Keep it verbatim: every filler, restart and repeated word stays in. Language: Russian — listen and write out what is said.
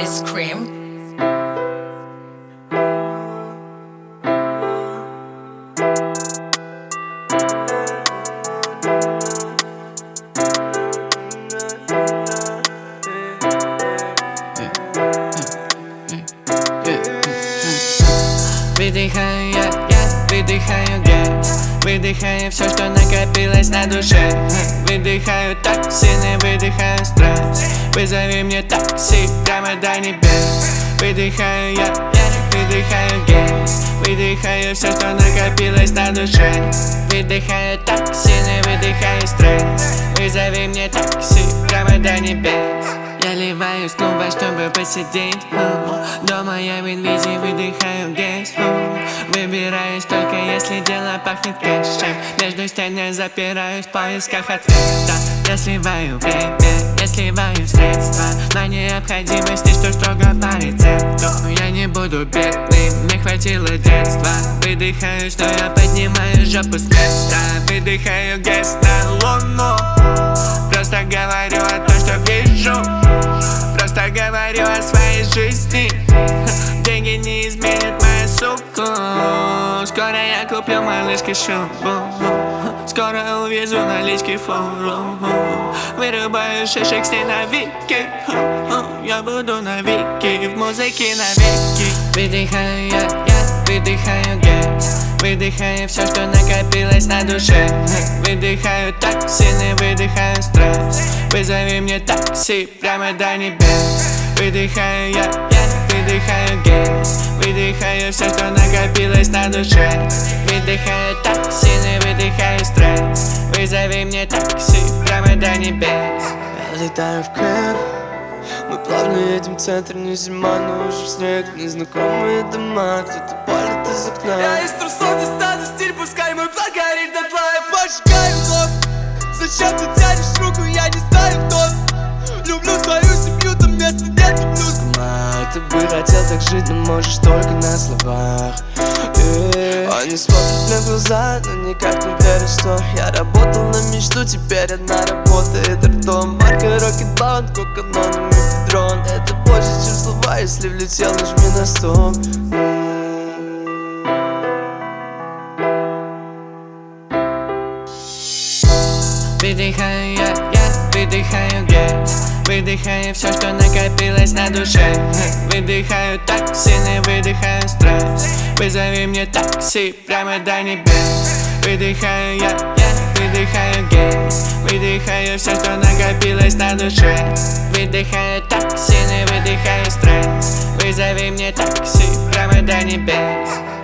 Ice Cream. Выдыхаю я, я выдыхаю газ. Выдыхаю все, что накопилось на душе. Выдыхаю так сильно, выдыхаю стресс. Вызови мне такси прямо до небес. Выдыхаю я, я выдыхаю газ. Выдыхаю все, что накопилось на душе. Выдыхаю так сильно, выдыхаю стресс. Вызови мне такси прямо до небес. Я ливаю снова, чтобы посидеть. Дома я в инвизе выдыхаю газ. Выбираюсь только если дело пахнет кэшем. Между стеной запираюсь в поисках ответа. Я сливаю время, я сливаю средства на необходимости, что строго по рецепту. Я не буду бедным, мне хватило детства. Выдыхаю, что я поднимаю жопу с места. Выдыхаю газ на луну. Просто говорю о том, что вижу. Просто говорю о своей жизни. Деньги не изменят мою суку. Скоро я куплю малышке шубу. Скоро увезу налички фуру. Вырубаю шишек с ней навеки. Я буду навеки, в музыке навеки. Выдыхаю я, я выдыхаю газ. Выдыхаю все, что накопилось на душе. Выдыхаю так сильно, выдыхаю стресс. Вызови мне такси прямо до небес. Выдыхаю я, я выдыхаю газ. Выдыхаю все, что накопилось на душе. Выдыхаю так сильно, выдыхаю стресс. Вызови мне такси прямо до небес. Я летаю в Крым. Мы плавно едем в центр, не зима, но уже в снег. Незнакомые дома, кто-то палит из окна. Я из трусов достану стиль, пускай мой флаг горит дотла. Я пожигаю вновь. Зачем ты тянешь руку, я не знаю кто. Люблю свою семью, там места нет, плюс. Ты бы хотел так жить, но можешь только на словах. И они смотрят мне в глаза, но никак не верят, что я работал на мечту, теперь одна работает ртом. Марка Рокетбаунд, коканоном и мефедрон. Это больше, чем слова, если влетел, нажми на стоп. Выдыхаю я, я выдыхаю газ. Выдыхаю все, что накопилось на душе. Выдыхаю так сильно, выдыхаю стресс. Вызови мне такси прямо до небес. Выдыхаю я, я выдыхаю газ. Выдыхаю все, что накопилось на душе. Выдыхаю так сильно, выдыхаю стресс. Вызови мне такси прямо до небес.